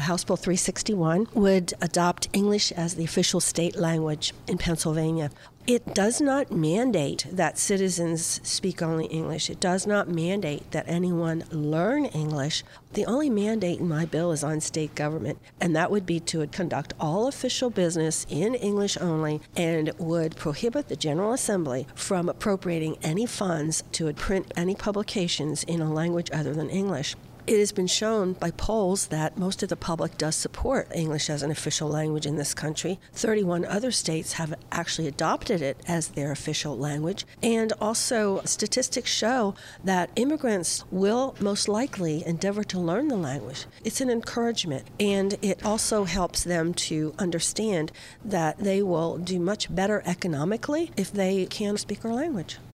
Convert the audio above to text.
House Bill 361 would adopt English as the official state language in Pennsylvania. It does not mandate that citizens speak only English. It does not mandate that anyone learn English. The only mandate in my bill is on state government, and that would be to conduct all official business in English only and would prohibit the General Assembly from appropriating any funds to print any publications in a language other than English. It has been shown by polls that most of the public does support English as an official language in this country. 31 other states have actually adopted it as their official language. And also, statistics show that immigrants will most likely endeavor to learn the language. It's an encouragement, and it also helps them to understand that they will do much better economically if they can speak our language.